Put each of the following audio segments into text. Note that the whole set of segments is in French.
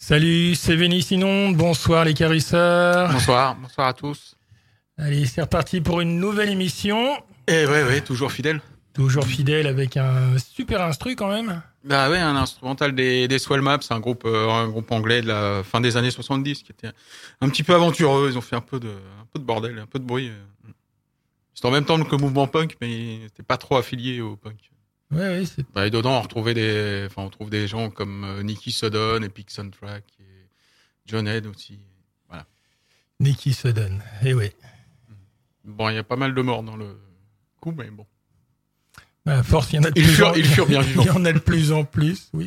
Salut, c'est Vénis Sinon. Bonsoir les carisseurs. Bonsoir à tous. Allez, c'est reparti pour une nouvelle émission. Et ouais, toujours fidèle. Toujours fidèle avec un super instru quand même. Bah ouais, un instrumental des Swell Maps, un groupe anglais de la fin des années 70 qui était un petit peu aventureux. Ils ont fait un peu de bordel, un peu de bruit. C'était en même temps que le mouvement punk, mais c'était pas trop affilié au punk. Ouais, et dedans, on trouve des gens comme Nicky Sodden et Pix Soundtrack et John Head aussi. Voilà. Nicky Sodden, ouais. Bon, il y a pas mal de morts dans le coup, mais bon. À force, il y en a de Ils furent bien vivants. Il y en a de plus en plus, oui.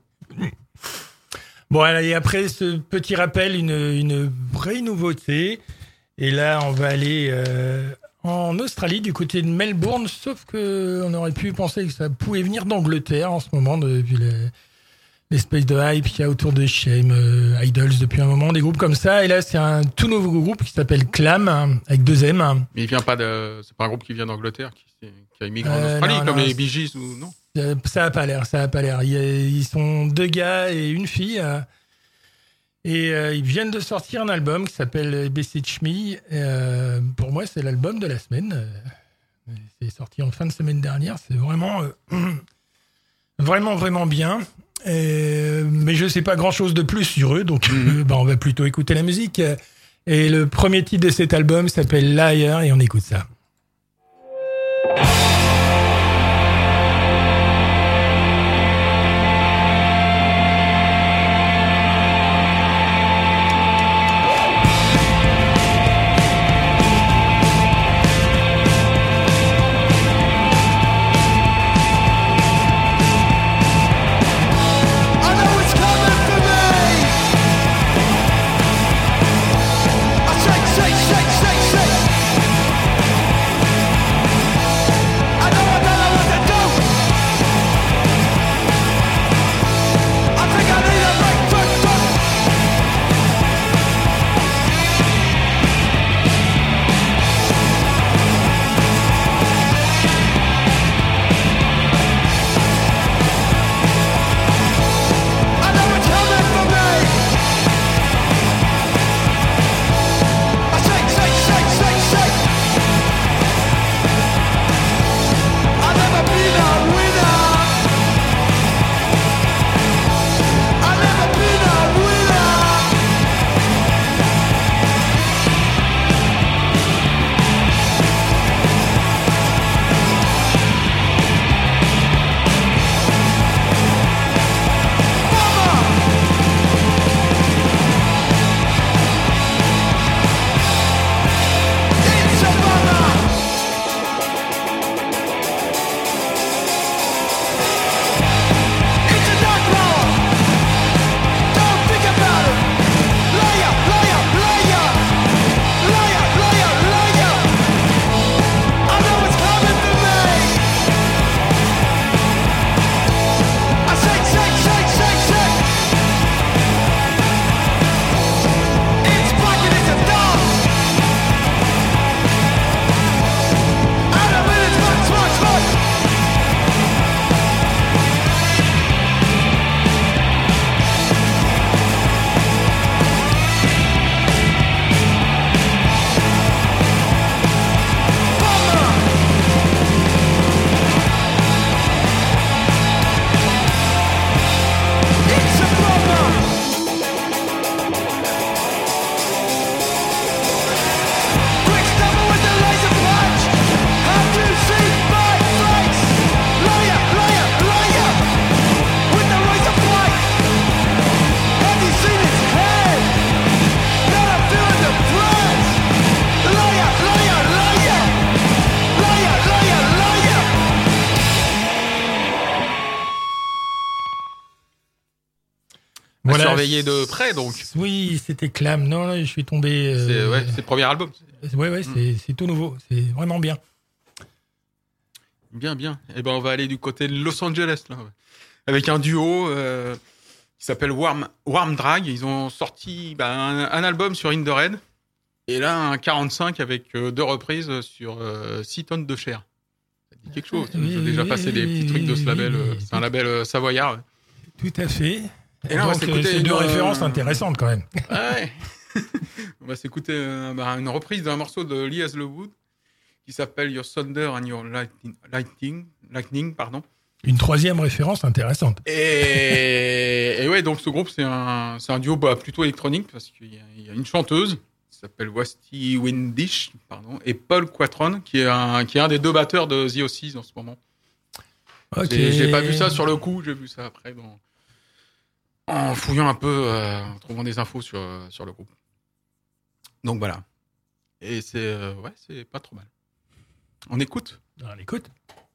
Bon, allez, après ce petit rappel, une vraie nouveauté. Et là, on va aller en Australie, du côté de Melbourne, sauf qu'on aurait pu penser que ça pouvait venir d'Angleterre en ce moment, vu l'espèce de hype qu'il y a autour de Shame, Idols depuis un moment, des groupes comme ça. Et là, c'est un tout nouveau groupe qui s'appelle Clam, avec 2 M. Mais c'est pas un groupe qui vient d'Angleterre, qui a immigré en Australie, comme les Bee Gees ou non? Ça a pas l'air. Ils sont 2 gars et une fille. Et ils viennent de sortir un album qui s'appelle Beseech Me. Pour moi, c'est l'album de la semaine. C'est sorti en fin de semaine dernière. C'est vraiment, vraiment bien. Mais je sais pas grand-chose de plus sur eux, donc on va plutôt écouter la musique. Et le premier titre de cet album s'appelle Liar, et on écoute ça. Surveillé de près, donc. Oui, c'était Clam. Non, je suis tombé. C'est le premier album. C'est tout nouveau. C'est vraiment bien. Bien. Et on va aller du côté de Los Angeles, là, avec un duo qui s'appelle Warm Drag. Ils ont sorti un album sur In The Red, et là un 45 avec 2 reprises sur 6 tonnes de chair. Ça dit quelque chose. J'ai déjà passé des petits trucs de ce label. C'est un label savoyard. Tout à fait. Et là, donc, c'est deux références intéressantes quand même. Ouais. On va s'écouter une reprise d'un morceau de Lee Hasselwood qui s'appelle Your Thunder and Your Lightning, pardon. Une troisième référence intéressante. Et ouais, donc ce groupe, c'est un duo plutôt électronique parce qu'il y a une chanteuse qui s'appelle Wasti Windish, pardon, et Paul Quatron qui est un des deux batteurs de The Oasis en ce moment. Ok. J'ai pas vu ça sur le coup, j'ai vu ça après en fouillant un peu, en trouvant des infos sur le groupe. Donc voilà. Et c'est pas trop mal. On écoute. On écoute.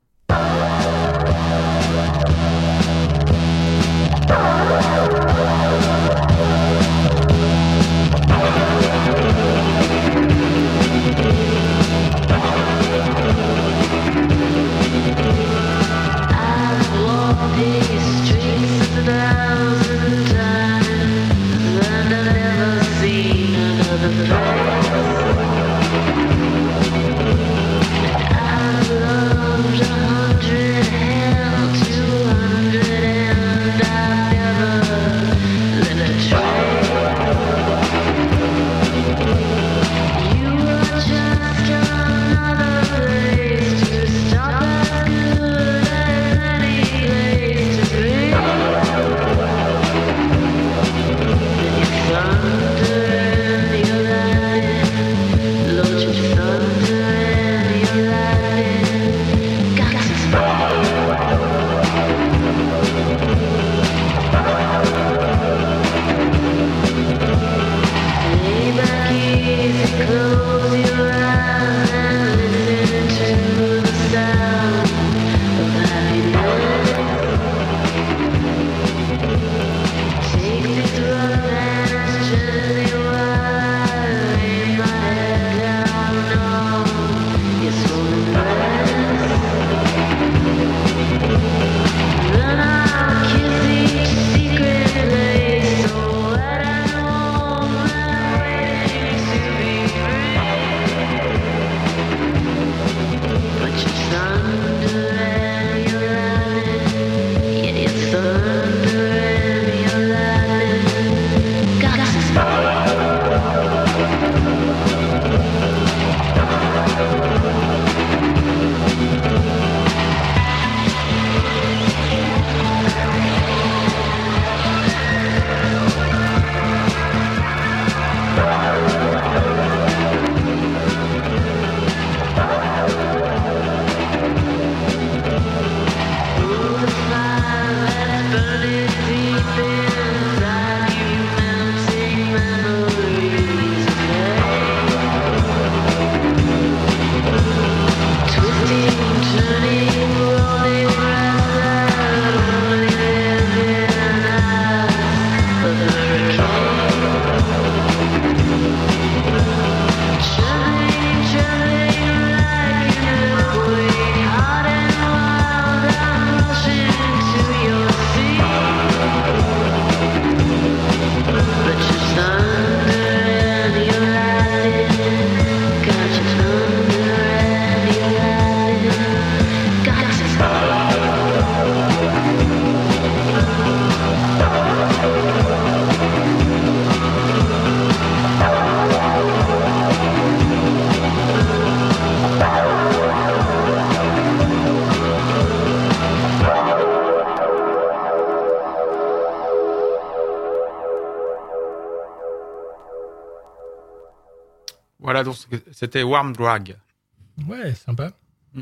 Voilà, donc c'était Warm Drag. Ouais, sympa.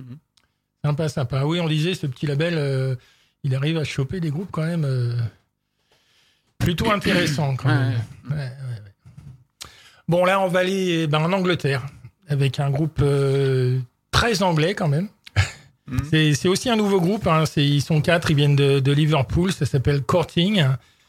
Sympa. Oui, on disait, ce petit label, il arrive à choper des groupes quand même plutôt intéressants. Quand même. Ouais. Bon, là, on va aller en Angleterre avec un groupe très anglais quand même. C'est aussi un nouveau groupe. Hein. Ils sont 4, ils viennent de Liverpool. Ça s'appelle Courting.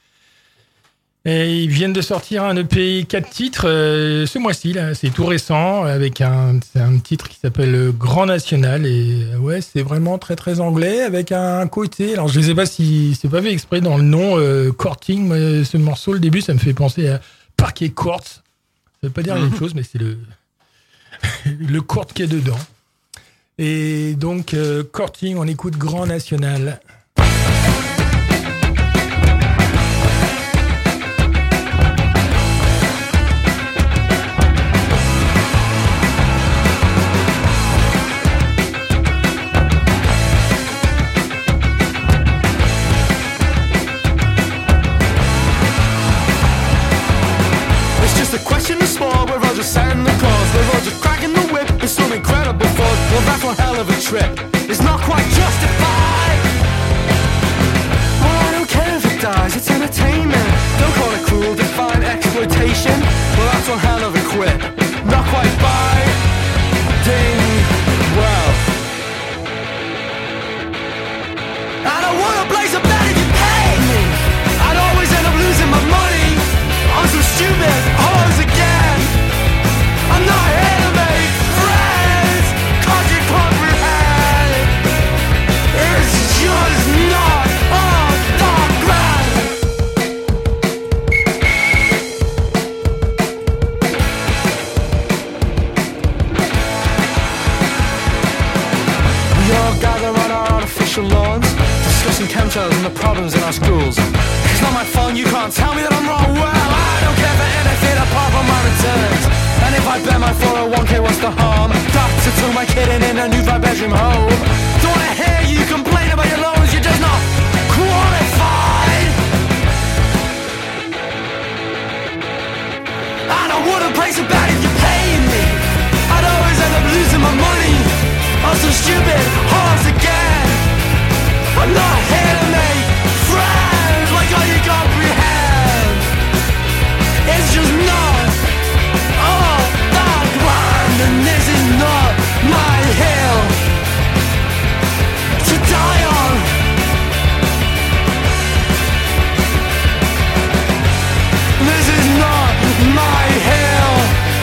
Et ils viennent de sortir un EP 4 titres ce mois-ci. Là. C'est tout récent avec un titre qui s'appelle Grand National. Et ouais, c'est vraiment très très anglais avec un côté. Alors je ne sais pas si c'est pas fait exprès dans le nom Courting. Ce morceau, le début, ça me fait penser à Parquet Courts. Ça veut pas dire la même chose, mais c'est le court qui est dedans. Et donc, Courting, on écoute Grand National. that's one hell of a trip. It's not quite justified. Well, I don't care if it dies, it's entertainment. Don't call it cruel, define exploitation. Well, that's one hell of a quip. Not quite biting well. I don't wanna blaze a bet if you pay me. I'd always end up losing my money on some stupid hoes again. I'm not here to make friends, cause you comprehend. It's just not on the ground. We all gather on our artificial lawns, discussing chemtrails and the problems in our schools. It's not my phone, you can't tell me that I'm wrong. Well, I don't care for anything apart from my returns. And if I bet my 401k, what's the harm? That's to throw my kid in a new 5-bedroom home. Don't wanna hear you complain about your loans, you're just not qualified. And I wouldn't place a bet if you're paying me. I'd always end up losing my money on some stupid horse again. I'm not here to make friends, like all you comprehend. It's just not all that grand, and this is not my hill to die on. This is not my hill.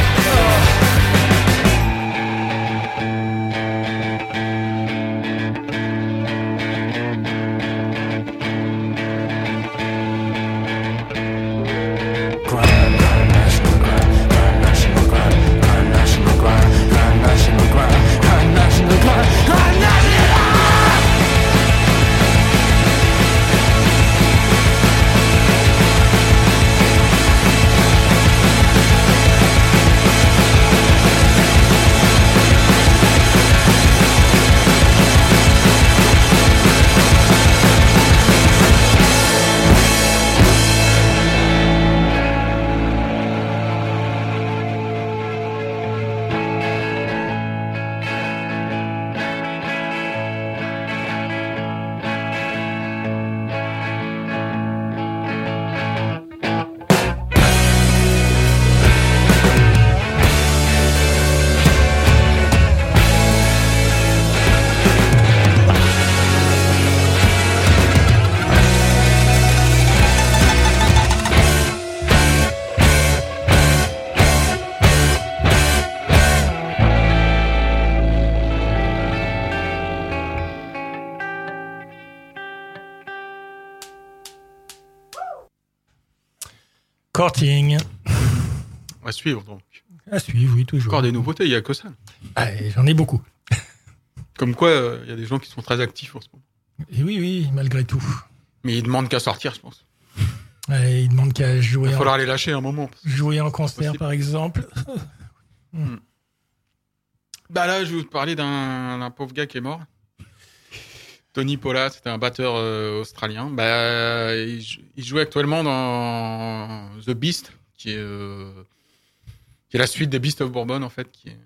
Courting. À suivre, donc. À suivre, oui, toujours. Encore des nouveautés, il n'y a que ça. Ah, et j'en ai beaucoup. Comme quoi, il y a des gens qui sont très actifs en ce moment. Et oui, oui, malgré tout. Mais ils demandent qu'à sortir, je pense. Ouais, ils demandent qu'à jouer. Il va falloir les lâcher un moment. Jouer en concert, par exemple. Bah là, je vais vous parler d'un pauvre gars qui est mort. Tony Pola, c'était un batteur australien. Bah, il joue actuellement dans The Beast, qui est la suite des Beast of Bourbon, en fait, qui est...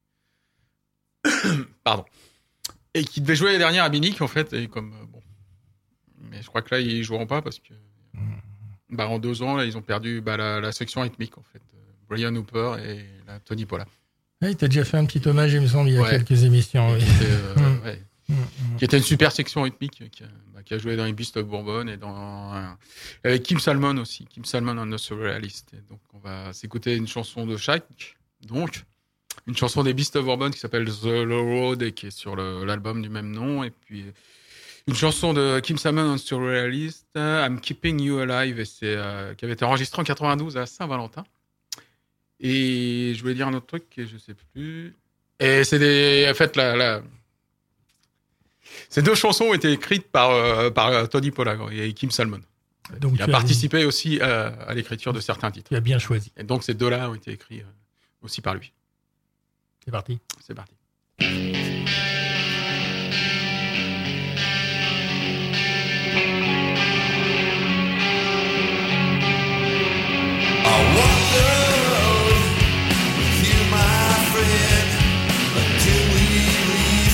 Pardon. Et qui devait jouer l'année dernière à Munich, en fait, et comme... bon. Mais je crois que là, ils joueront pas, parce que... Bah, en 2 ans, là, ils ont perdu la section rythmique, en fait. Brian Hooper et Tony Pola. Ouais, il t'a déjà fait un petit hommage, il me semble, il y a quelques émissions. Oui. Qui était une super section rythmique, qui a joué dans les Beast of Bourbon et avec Kim Salmon aussi, Kim Salmon on The Surrealist. Et donc on va s'écouter une chanson de chaque, donc une chanson des Beast of Bourbon qui s'appelle The Low Road et qui est sur l'album du même nom, et puis une chanson de Kim Salmon on The Surrealist, I'm Keeping You Alive, et c'est qui avait été enregistré en 92 à Saint-Valentin. Et je voulais dire un autre truc et je sais plus. Et c'est en fait ces 2 chansons ont été écrites par Tony Pola et Kim Salmon. Donc, il a participé aussi à l'écriture de certains titres. Tu as bien choisi. Et donc ces 2-là ont été écrits aussi par lui. C'est parti. C'est parti. Until we reach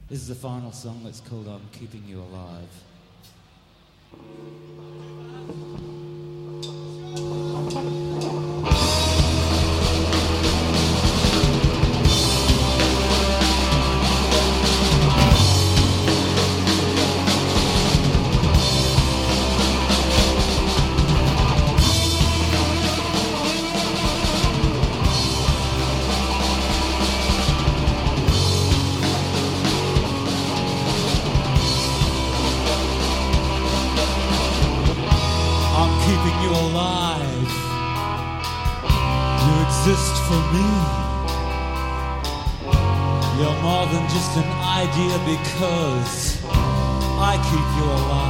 This is the final song that's called I'm Keeping You Alive. Exist for me. You're more than just an idea because I keep you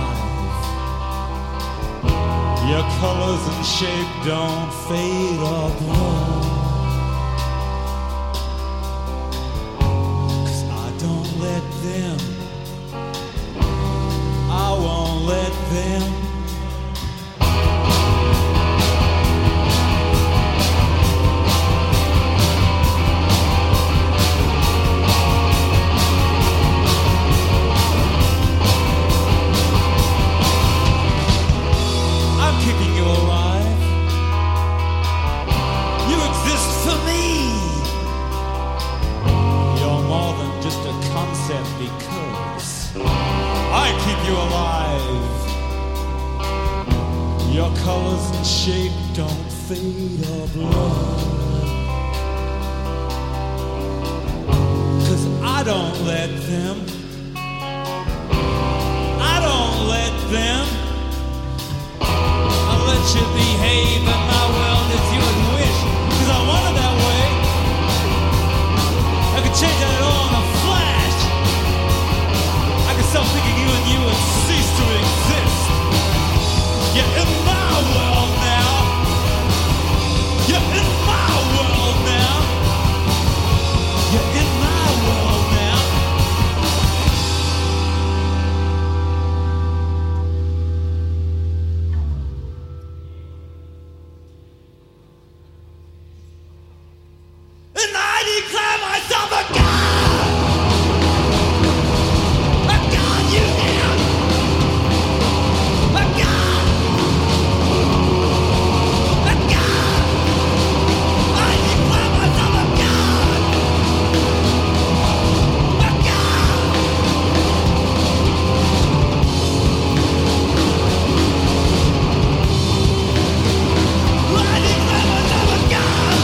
alive. Your colors and shape don't fade or blow. 'Cause I don't let them, I won't let them. Because I keep you alive. Your colors and shape don't fade or blow. 'Cause I don't let them, I don't let them. I'll let you behave in my world as you would wish. 'Cause I want it that way. I could change it all in a flash. I could stop thinking you and you would cease to exist. You're in my world now. You're in my world now. You're in my world now. And I declare myself a god. A god you have. A god. A god. I declare myself a god. A god. I declare myself a god.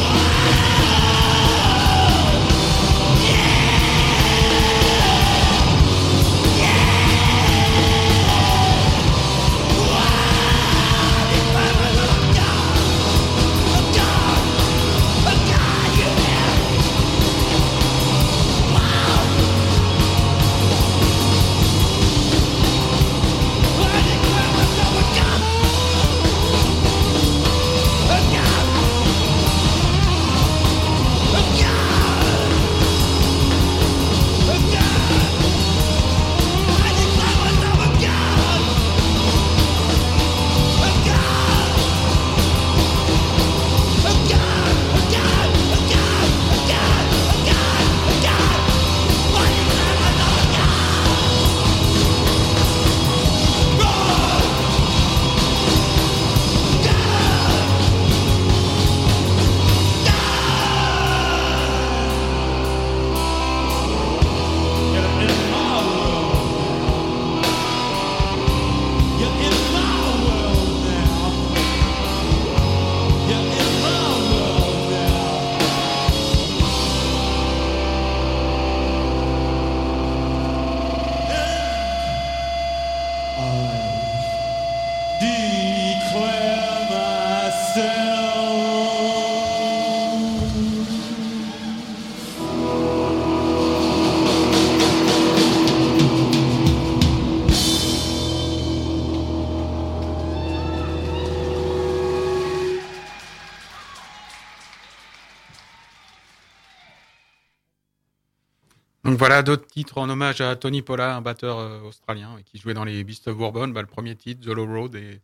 Donc voilà d'autres titres en hommage à Tony Pola, un batteur australien qui jouait dans les Beasts of Bourbon. Le premier titre, The Low Road. Et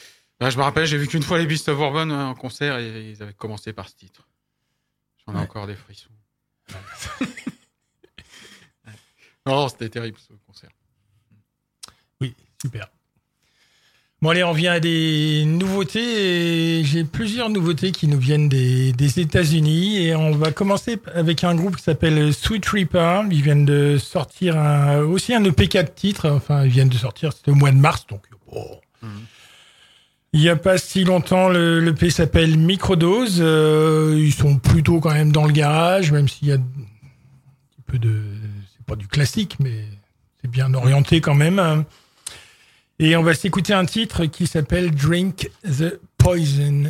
je me rappelle, j'ai vu qu'une fois les Beasts of Bourbon en concert et ils avaient commencé par ce titre. J'en ai encore des frissons. Non, c'était terrible ce concert. Oui, super. Bon, allez, on vient à des nouveautés. Et j'ai plusieurs nouveautés qui nous viennent des États-Unis. Et on va commencer avec un groupe qui s'appelle Sweet Reaper. Ils viennent de sortir aussi un EP 4 titres. Enfin, ils viennent de sortir, c'était au mois de mars. Donc, il n'y a pas si longtemps, le EP s'appelle Microdose. Ils sont plutôt quand même dans le garage, même s'il y a un petit peu de... C'est pas du classique, mais c'est bien orienté quand même. Et on va s'écouter un titre qui s'appelle Drink the Poison.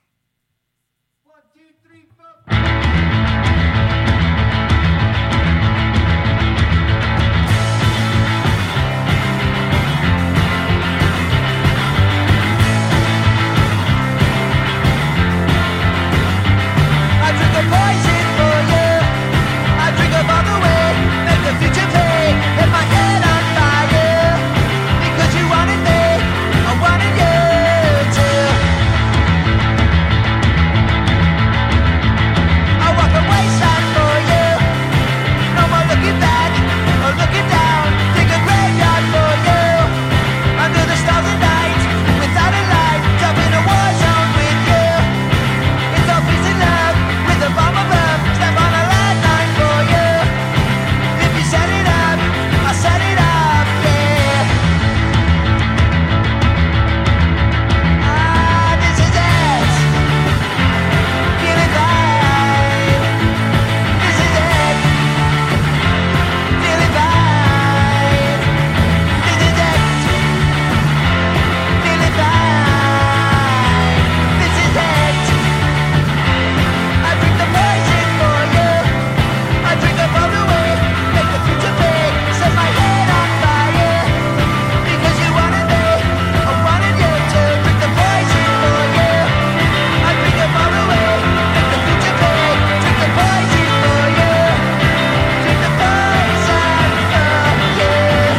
I drink the poison for you. I drink up all the way. Make the future pay. Hit my head on fire. Because you wanted me. I wanted you too. I walk away sad for you. No more looking back or looking down. Dig a graveyard for you. Under the stars at night. Without a light. Jump in a war zone with you. It's all peace and love. With a bomb above, step on a landmine for you. If you set it up, I'll set it up, yeah. This is it. Feeling fine. This is it. Feeling fine. This is it. Feeling fine. This is it. I drink the poison for you. I drink up all the way. Make the future pay. Set my head on fire. Because you wanted me. I wanted you to drink the poison for you. I drink up all the way. Make the future pay. Drink the poison for you. Drink the poison for you.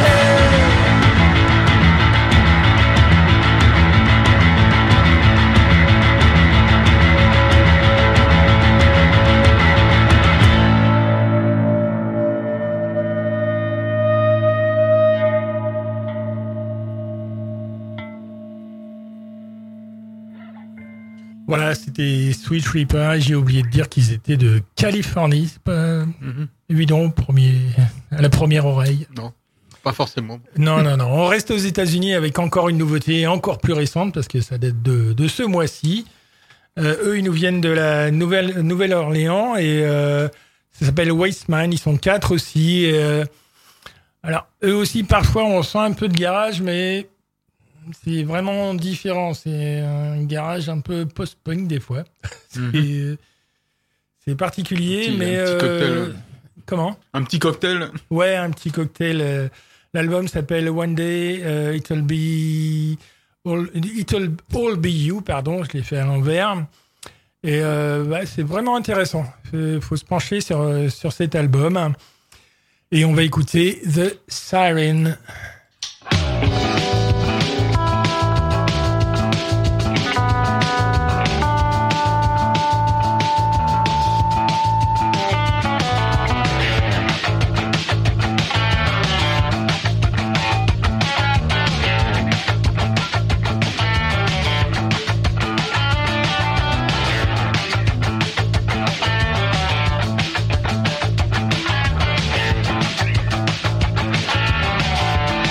Voilà, c'était Sweet Reaper. J'ai oublié de dire qu'ils étaient de Californie. C'est pas évident à la première oreille. Non, pas forcément. Non. On reste aux États-Unis avec encore une nouveauté encore plus récente parce que ça date de ce mois-ci. Eux, ils nous viennent de la Nouvelle-Orléans et ça s'appelle Wasteman. Ils sont 4 aussi. Alors, eux aussi, parfois, on sent un peu de garage, mais c'est vraiment différent. C'est un garage un peu post-punk des fois. C'est particulier, mais... Un petit cocktail. Comment ? Un petit cocktail. Ouais, un petit cocktail. L'album s'appelle One Day, It'll All Be You, pardon, je l'ai fait à l'envers. Et c'est vraiment intéressant. Il faut se pencher sur cet album. Et on va écouter The Siren. I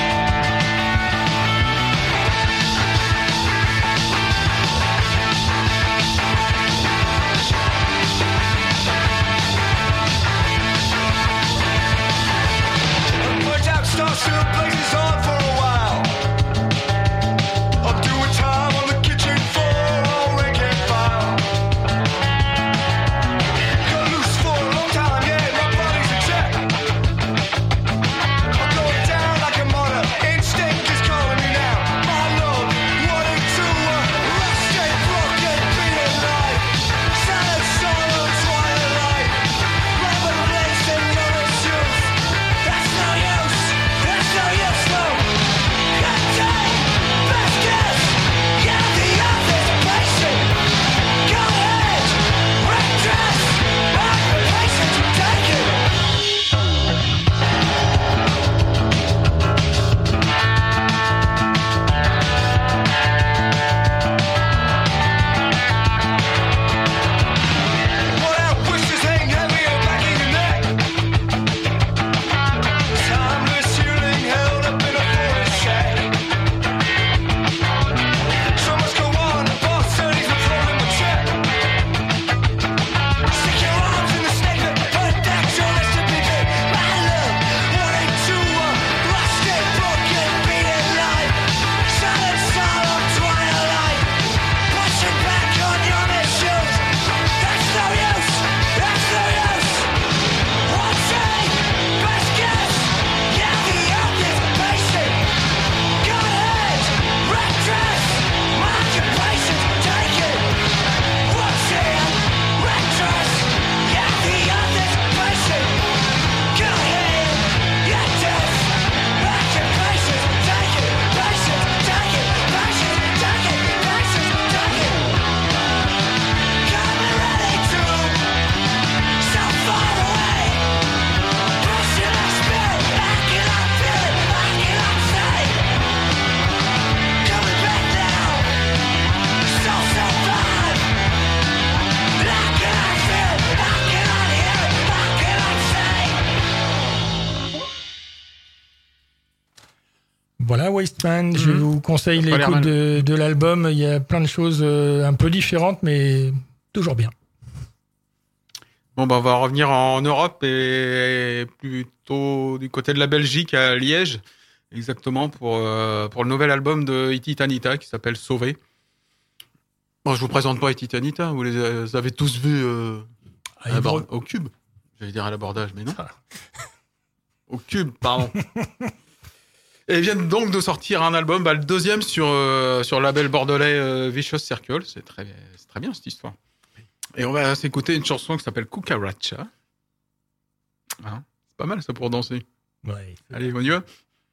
Voilà, Wasteland, je vous conseille Ça a pas l'air l'écoute mal. de l'album. Il y a plein de choses un peu différentes, mais toujours bien. Bon, bah, on va revenir en Europe et plutôt du côté de la Belgique à Liège, exactement pour le nouvel album de Ititanita qui s'appelle Sauvé. Bon, je vous présente pas Ititanita, vous les avez tous vus au Cube. J'allais dire à l'abordage, mais non. Ah. Au Cube, pardon. Et ils viennent donc de sortir un album, le deuxième sur le label bordelais Vicious Circle. C'est très bien cette histoire. Et on va s'écouter une chanson qui s'appelle Cucaracha. Hein, c'est pas mal ça pour danser. Ouais. Allez, on y va.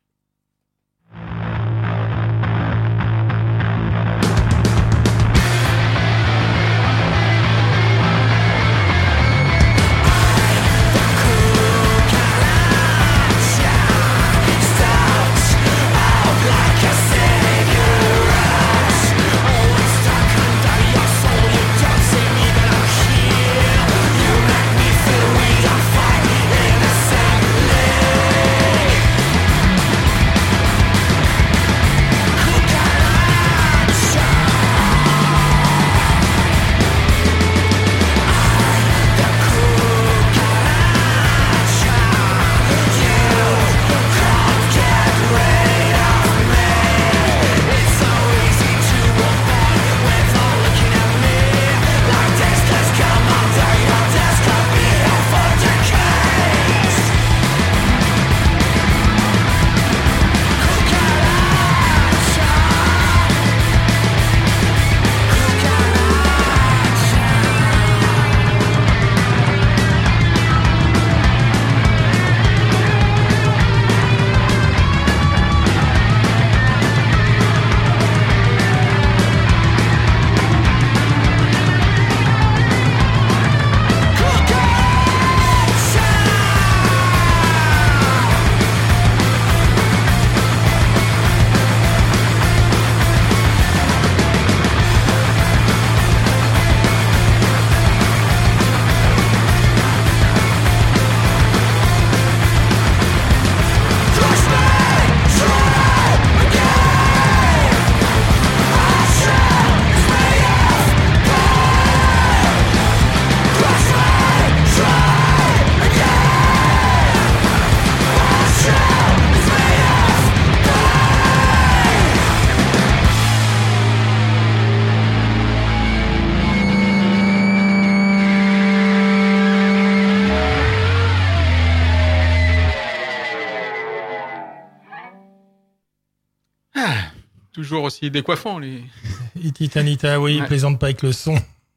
Toujours aussi décoiffants, les... Ititanita, oui, Ouais. plaisante pas avec le son.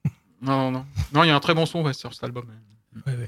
Non, il y a un très bon son sur cet album. Ouais.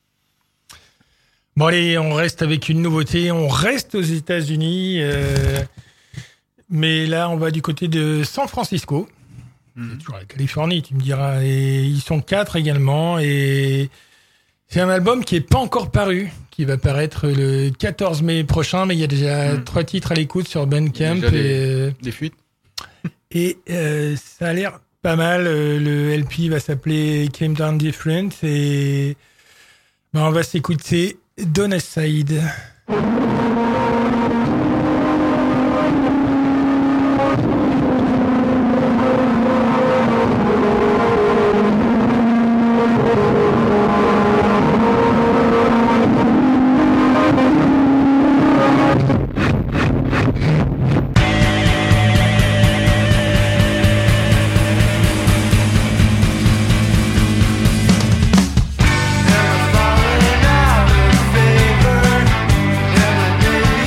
Bon, allez, on reste avec une nouveauté. On reste aux États-Unis. Mais là, on va du côté de San Francisco. C'est toujours la Californie, tu me diras. Et ils sont 4 également. Et c'est un album qui n'est pas encore paru, qui va paraître le 14 mai prochain. Mais il y a déjà 3 titres à l'écoute sur Bandcamp. Déjà Et Des fuites. ça a l'air pas mal. Le LP va s'appeler Came Down Different. Et ben, on va s'écouter Donna Side. Falling out of favor, never knew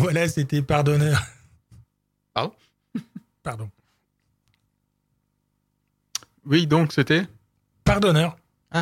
Voilà, c'était Pardonneur. Pardon ? Pardon. Oui, donc c'était. Pardonneur.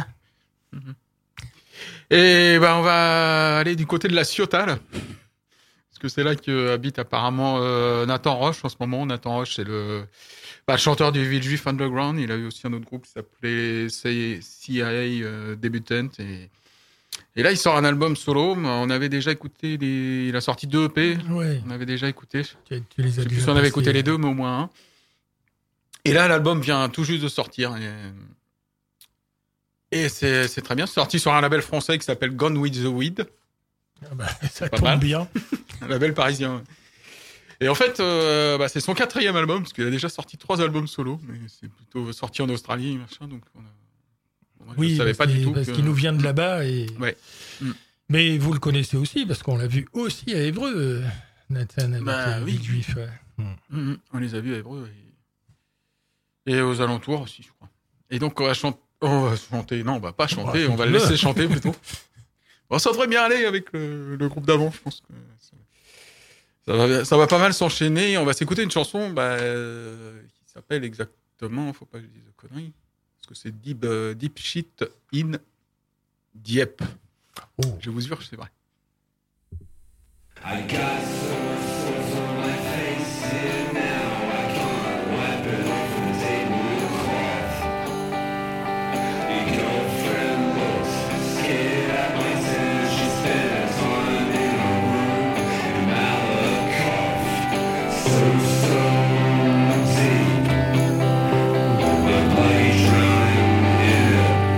Et ben on va aller du côté de la Ciotat, là. Parce que c'est là que habite apparemment Nathan Roche en ce moment. Nathan Roche, c'est le chanteur du Villejuif Underground. Il a eu aussi un autre groupe qui s'appelait CIA Debutant. Et là, il sort un album solo. On avait déjà écouté il a sorti 2 EP. Ouais. On avait déjà écouté. Tu les as Je sais plus déjà si on avait passés. écouté les 2, mais au moins un. Et là, l'album vient tout juste de sortir. Et c'est très bien. C'est sorti sur un label français qui s'appelle Gone with the Weed. Ah bah, ça Pas tombe mal. bien. Un label parisien. Et en fait, c'est son 4e album, parce qu'il a déjà sorti 3 albums solo, mais c'est plutôt sorti en Australie, machin, donc Oui, je savais pas du tout parce que... qu'il nous vient de là-bas. Et... Ouais. Mais vous le connaissez aussi, parce qu'on l'a vu aussi à Évreux, Nathan, avec Oui. les Juifs. Ouais. On les a vus à Évreux et aux alentours aussi, je crois. Et donc, on va chanter. Non, on va pas chanter, on va le laisser chanter plutôt. Bon, ça devrait bien aller avec le groupe d'avant, je pense que ça va pas mal s'enchaîner. On va s'écouter une chanson qui s'appelle exactement, faut pas que je dise de conneries, parce que c'est Deep Shit in Dieppe. Oh. Je vous jure que c'est vrai. I got sores on my face here now. I can't wipe it off and take with a cloth. Your girlfriend looks scared at me since she spent her time in a room in Malakoff. So deep, my body's drowning in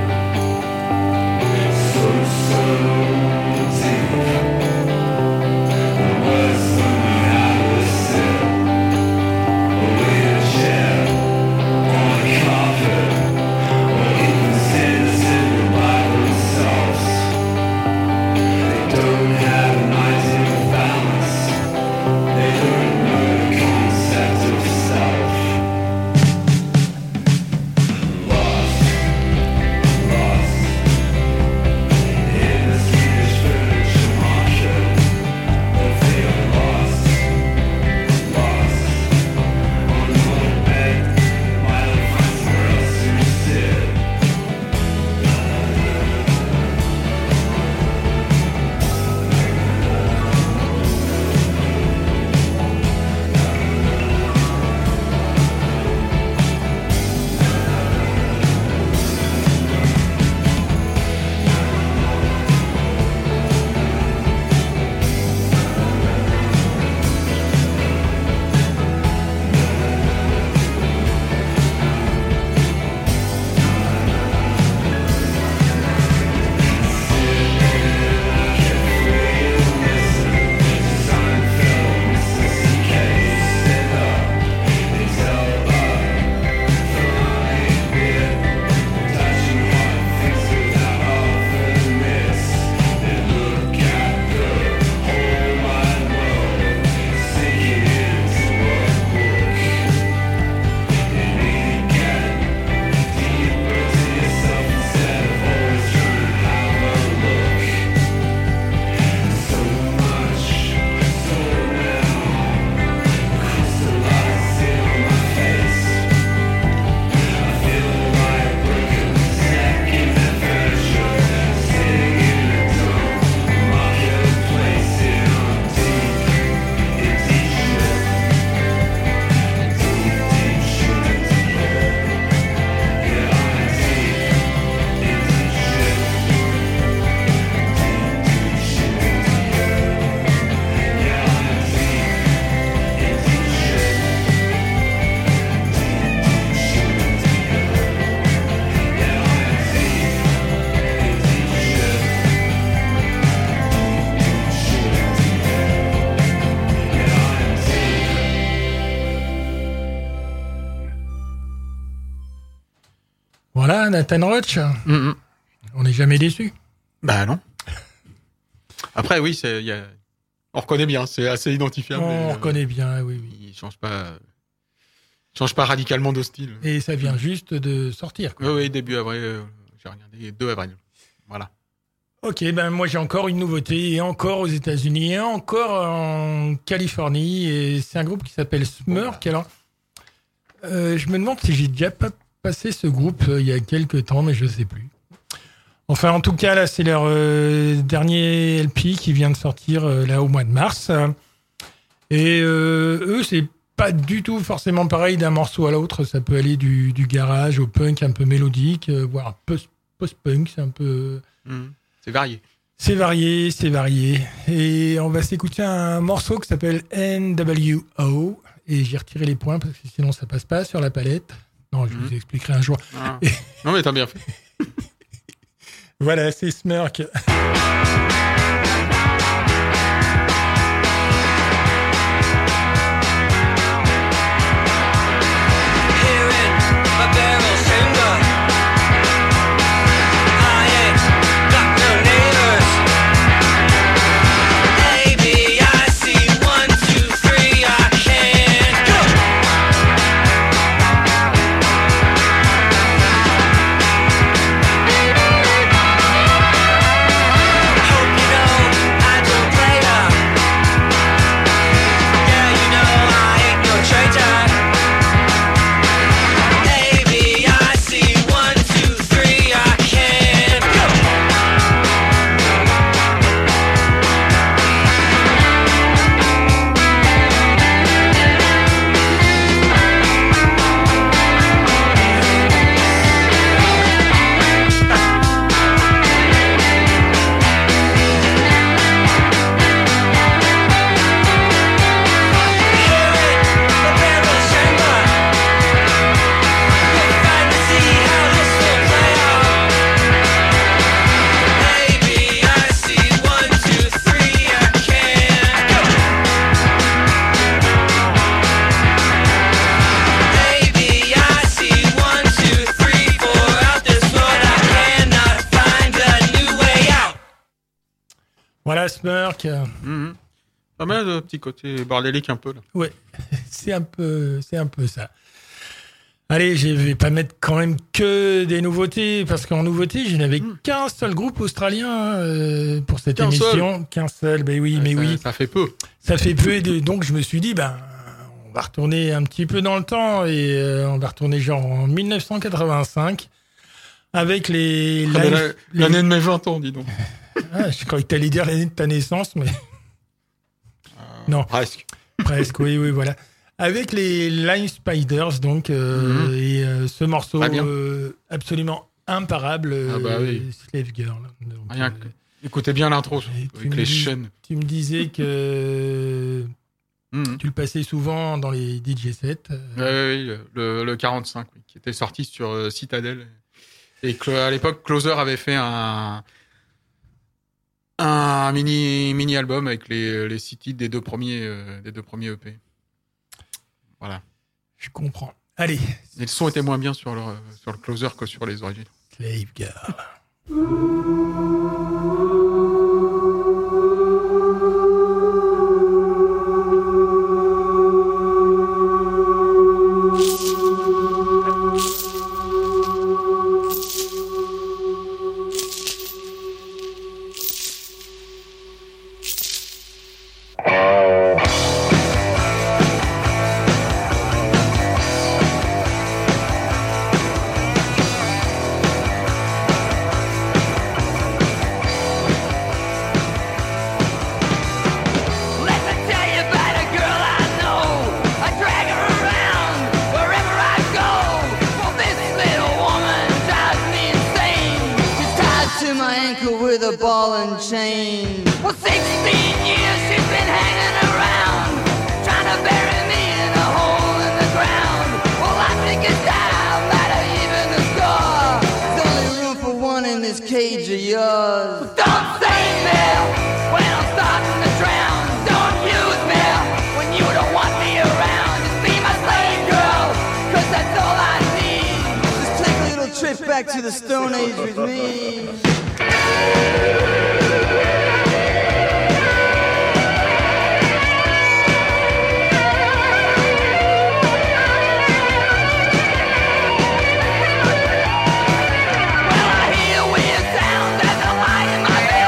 it. So deep. Worse than we had to sit in a chair on a carpet, or even sitting by themselves. They don't have an idea of balance. They don't know the concept of self. Lost in the Swedish furniture market. They feel lost on my bed. While I find somewhere else to sit. Voilà, Nathan Roach. On n'est jamais déçu. Bah non. Après, oui, on reconnaît bien, c'est assez identifiable. On reconnaît bien, oui, oui. Il change pas radicalement de style. Et ça vient juste de sortir. Quoi. Oui, début avril, j'ai regardé 2 avril. Voilà. Ok, ben moi j'ai encore une nouveauté, et encore aux États-Unis, et encore en Californie, et c'est un groupe qui s'appelle Smurk. Alors, je me demande si j'ai déjà pas passé ce groupe il y a quelques temps, mais je sais plus. Enfin, en tout cas, là, c'est leur dernier LP qui vient de sortir là au mois de mars. Et eux, c'est pas du tout forcément pareil d'un morceau à l'autre. Ça peut aller du garage au punk un peu mélodique, voire post-punk. C'est un peu... C'est varié. C'est varié, c'est varié. Et on va s'écouter un morceau qui s'appelle NWO. Et j'ai retiré les points parce que sinon ça passe pas sur la palette. Non, je vous expliquerai un jour. Ah. Non, mais t'as bien fait. Voilà, c'est Smurk. Voilà, Smurk. Pas mal de petit côté bordélique un peu là. Ouais, c'est un peu ça. Allez, je vais pas mettre quand même que des nouveautés, parce qu'en nouveauté, je n'avais qu'un seul groupe australien pour cette émission. Qu'un seul, ben oui, mais oui. Ça fait peu. Ça fait peu, et donc je me suis dit, on va retourner un petit peu dans le temps, et on va retourner genre en 1985, avec l'année de mes 20 ans, dis donc. Ah, je croyais que tu allais dire l'année de ta naissance, mais... Non. Presque, oui, voilà. Avec les Line Spiders, donc, et ce morceau absolument imparable, oui. Slave Girl. Donc, écoutez bien l'intro, avec les chaînes. Tu me disais que tu le passais souvent dans les DJ sets. Oui, le 45, qui était sorti sur Citadel. Et à l'époque, Closer avait fait un mini album avec les 6 titres des deux premiers EP. Voilà. Je comprends. Allez. Et le son était moins bien sur le Closer que sur les origines. Slave Girl. Back to the Stone Age with me. Well, I hear weird sounds as the light in my bed.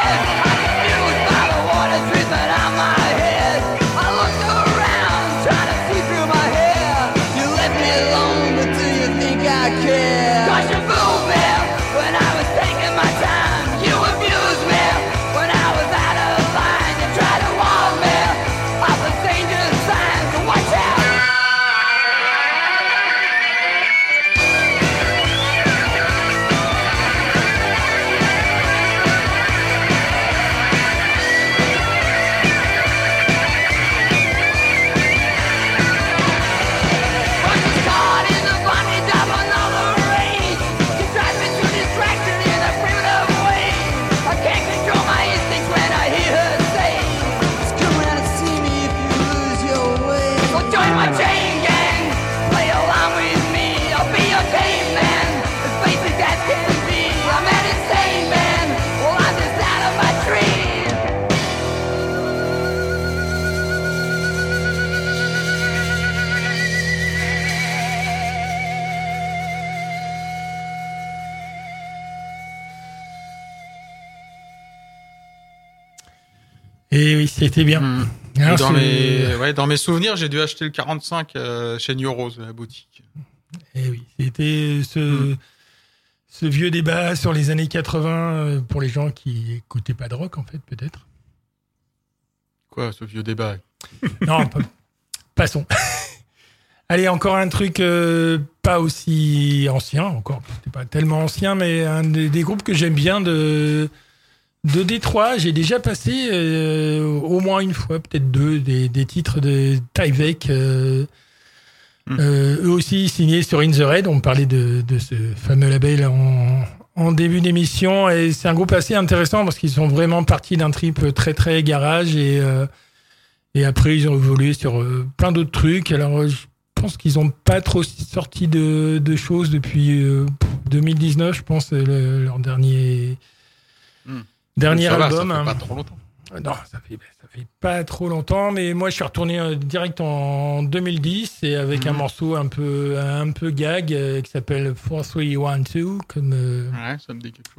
Et oui, c'était bien. Et Hein, dans mes souvenirs, j'ai dû acheter le 45 chez New Rose, la boutique. Et oui, c'était ce vieux débat sur les années 80 pour les gens qui écoutaient pas de rock, en fait, peut-être. Quoi, ce vieux débat? Non, passons. Allez, encore un truc pas aussi ancien, encore, c'était pas tellement ancien, mais un des groupes que j'aime bien de Détroit. J'ai déjà passé au moins une fois, peut-être deux, des titres de Tyvek. Eux aussi signés sur In The Red. On parlait de ce fameux label en début d'émission. Et c'est un groupe assez intéressant parce qu'ils sont vraiment partis d'un trip très très garage. Et après, ils ont évolué sur plein d'autres trucs. Alors, je pense qu'ils n'ont pas trop sorti de choses depuis 2019, je pense, leur dernier album. Ça fait pas trop longtemps. Non, ça fait pas trop longtemps, mais moi je suis retourné direct en 2010 et avec un morceau un peu gag qui s'appelle 4312 comme Ouais, ça me dit quelque chose.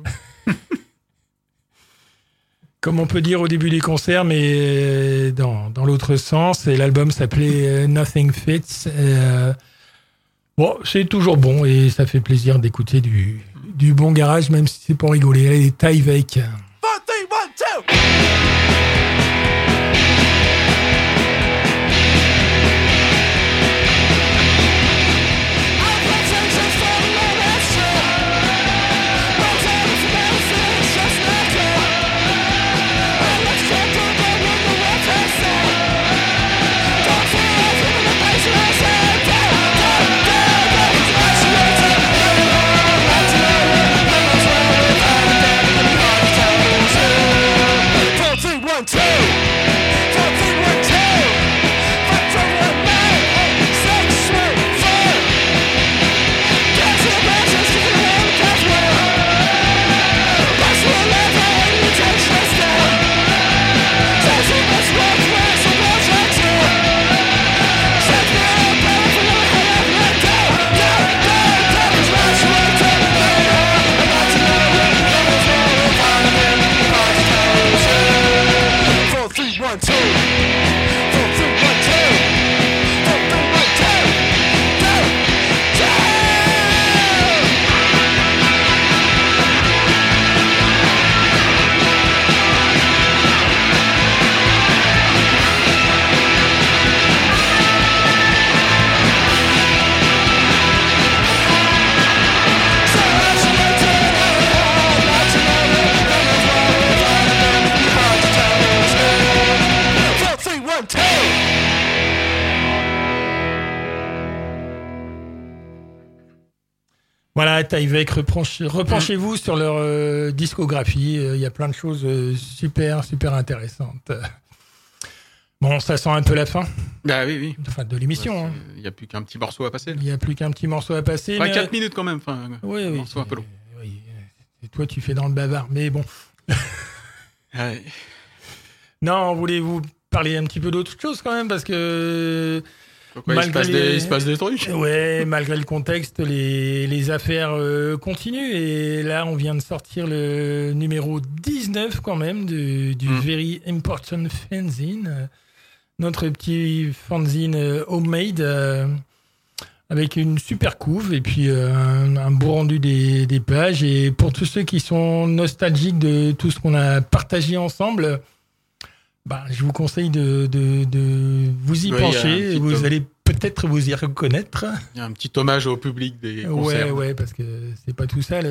comme on peut dire au début des concerts, mais dans l'autre sens. Et l'album s'appelait Nothing Fits. Bon, c'est toujours bon et ça fait plaisir d'écouter du bon garage, même si c'est pour rigoler. Allez, Tyvek. 4, 3, 1, 2. Voilà, Tyvek, repenchez-vous sur leur discographie. Il y a plein de choses super intéressantes. Bon, ça sent un peu la fin. Ah oui. Enfin, de l'émission. Il n'y a plus qu'un petit morceau à passer. Il n'y a plus qu'un petit morceau à passer. Enfin, 4 minutes quand même. Enfin, oui. Morceau un peu long. Oui. Et toi, tu fais dans le bavard. Mais bon. Ouais. Non, voulez-vous parler un petit peu d'autre chose quand même parce que... Pourquoi il se passe des trucs. Ouais, malgré le contexte, les affaires continuent. Et là, on vient de sortir le numéro 19 quand même du Very Important Fanzine. Notre petit fanzine homemade avec une super couve et puis un beau rendu des pages. Et pour tous ceux qui sont nostalgiques de tout ce qu'on a partagé ensemble... je vous conseille de vous y pencher. Vous allez peut-être vous y reconnaître. Il y a un petit hommage au public des concerts. Ouais, parce que c'est pas tout ça.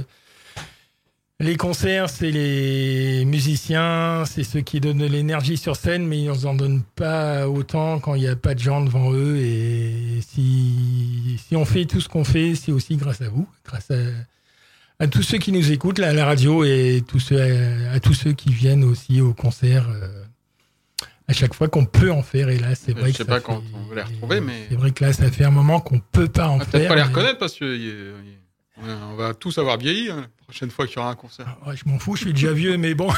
Les concerts, c'est les musiciens, c'est ceux qui donnent de l'énergie sur scène, mais ils n'en donnent pas autant quand il n'y a pas de gens devant eux. Et si on fait tout ce qu'on fait, c'est aussi grâce à vous, grâce à tous ceux qui nous écoutent là, à la radio et à tous ceux qui viennent aussi au concert à chaque fois qu'on peut en faire. Et là, c'est vrai je sais pas quand on va les retrouver, mais c'est vrai que là, ça fait un moment qu'on peut pas en faire. Peut-être pas les reconnaître parce que on va tous avoir vieilli la prochaine fois qu'il y aura un concert. Ouais, je m'en fous, je suis déjà vieux, mais bon.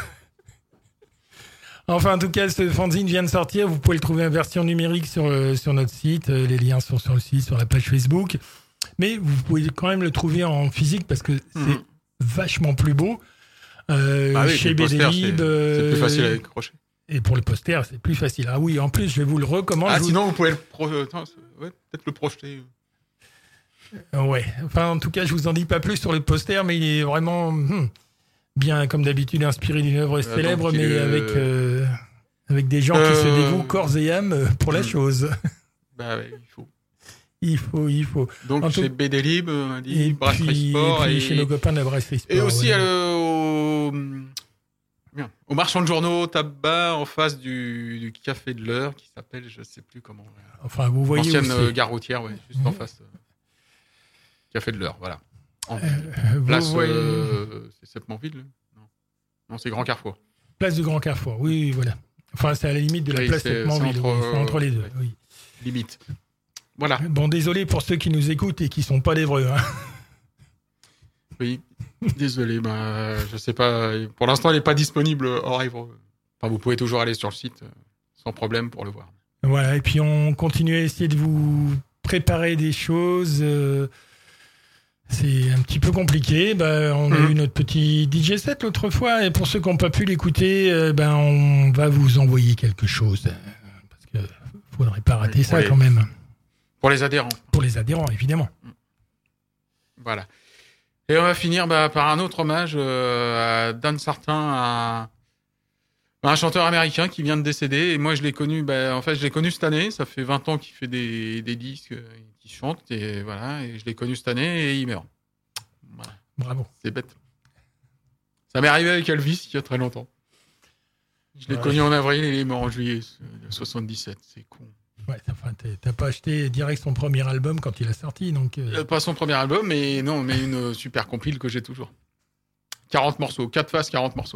Enfin, en tout cas, ce fanzine vient de sortir. Vous pouvez le trouver en version numérique sur notre site. Les liens sont sur le site, sur la page Facebook. Mais vous pouvez quand même le trouver en physique parce que c'est vachement plus beau. Bah oui, chez le poster, BD-Lib. c'est plus facile à décrocher. Et pour le poster, c'est plus facile. Ah oui, en plus, je vous le recommande. Ah, sinon, vous pouvez peut-être le projeter. Ouais. Enfin, en tout cas, je vous en dis pas plus sur le poster, mais il est vraiment bien, comme d'habitude, inspiré d'une œuvre célèbre, donc, mais avec des gens qui se dévouent corps et âme pour la chose. Bah ouais, Il faut. Donc, chez BD-Lib, on a dit Et Brasserie Sport. puis chez nos copains de la Brasserie Sport. Et aussi ouais. au marchand de journaux tabac en face du café de l'heure qui s'appelle, je sais plus comment. Enfin, vous voyez où Ancienne c'est. gare routière, ouais, juste en face. Café de l'heure, voilà. Vous Place, voyez- c'est Septmanville non, c'est Grand Carrefour. Place du Grand Carrefour, oui, voilà. Enfin, c'est à la limite de la Oui, place c'est Septmanville, entre, oui, c'est entre les deux. ouais. Oui. Limite. Voilà. Bon, désolé pour ceux qui nous écoutent et qui sont pas d'Évreux. Hein. Oui, désolé, je sais pas. Pour l'instant, elle n'est pas disponible hors Évreux. Enfin, vous pouvez toujours aller sur le site sans problème pour le voir. Voilà, et puis on continue à essayer de vous préparer des choses. C'est un petit peu compliqué. On a eu notre petit DJ set l'autre fois, et pour ceux qui n'ont pas pu l'écouter, on va vous envoyer quelque chose. Parce qu'il ne faudrait pas rater ça quand même. Pour les adhérents. Pour les adhérents, évidemment. Voilà. Et on va finir par un autre hommage à Dan Sartin, un chanteur américain qui vient de décéder. Et moi, je l'ai connu, je l'ai connu cette année. Ça fait 20 ans qu'il fait des disques, qu'il chante. Et voilà. Et je l'ai connu cette année et il meurt. Voilà. Bravo. C'est bête. Ça m'est arrivé avec Elvis il y a très longtemps. Je l'ai connu en avril et il est mort en juillet 77. C'est con. Ouais, enfin, t'as pas acheté direct son premier album quand il a sorti, donc. Pas son premier album, mais une super compile que j'ai toujours. 40 morceaux, 4 faces, 40 morceaux.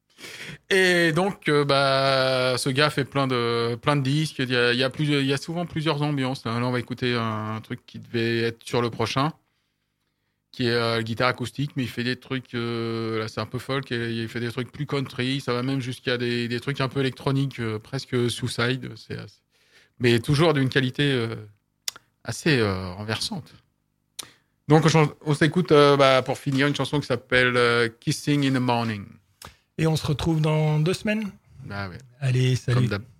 Et donc, ce gars fait plein de disques. Il y a souvent plusieurs ambiances. Là, on va écouter un truc qui devait être sur le prochain, qui est guitare acoustique, mais il fait des trucs, là c'est un peu folk, et il fait des trucs plus country. Ça va même jusqu'à des trucs un peu électroniques, presque Suicide. Mais toujours d'une qualité assez renversante. Donc on s'écoute pour finir une chanson qui s'appelle Kissing in the Morning. Et on se retrouve dans 2 semaines. Bah ouais. Allez, salut. Comme d'hab.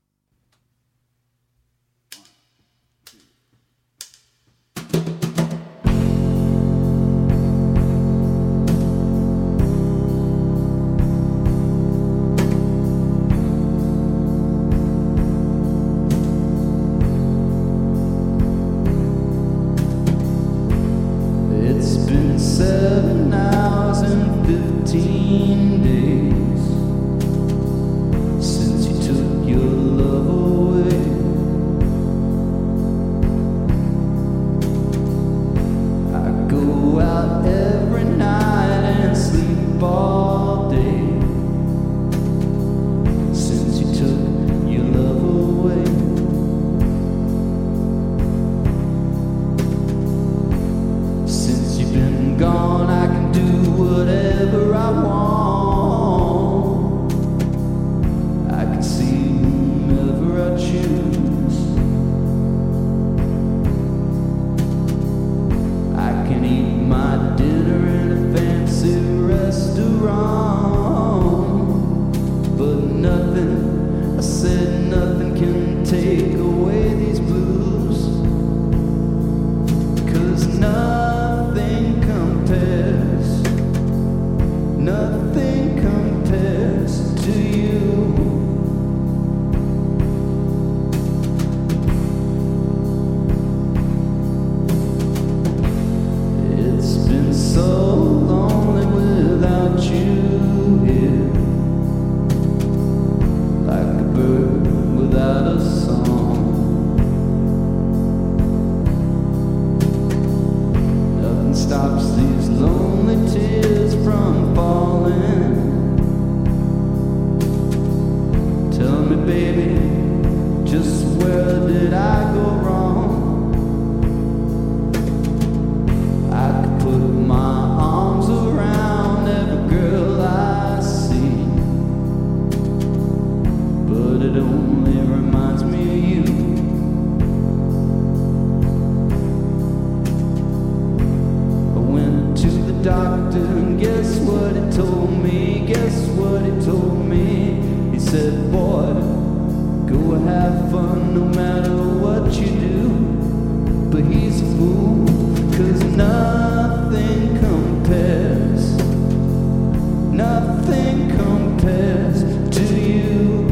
It's been 7 hours and 15 days since you took your love away. I go out every night and sleep all day since you took your love away. Since you've been gone, I can do whatever I want. I can see whomever I choose. I can eat my dinner in a fancy restaurant, but nothing, I said nothing can take away these blues. 'Cause nothing compares to you. It's been so lonely without you here, like a bird without a song. Nothing stops these lonely tears from falling. Tell me, baby, just where did I go wrong? I could put my arms around every girl I see, but it only reminds me of you. I went to the doctor and guess what he told me? have fun no matter what you do. But he's a fool, 'cause nothing compares. Nothing compares to you.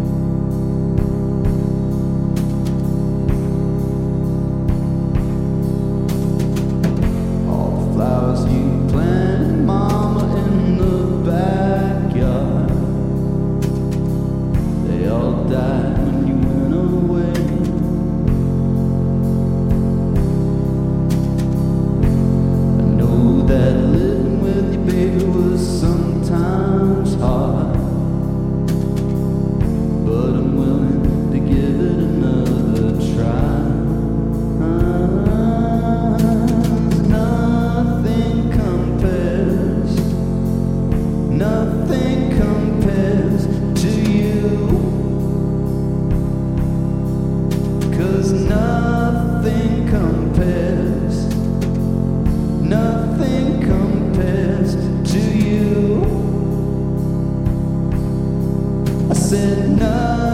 All the flowers you planted, mama, in the backyard, they all died when you went away. I know that living with your baby was sometimes hard, but I'm willing to give it another try. Nothing compares, nothing compares to you. 'Cause nothing compares, nothing compares to you. I said nothing.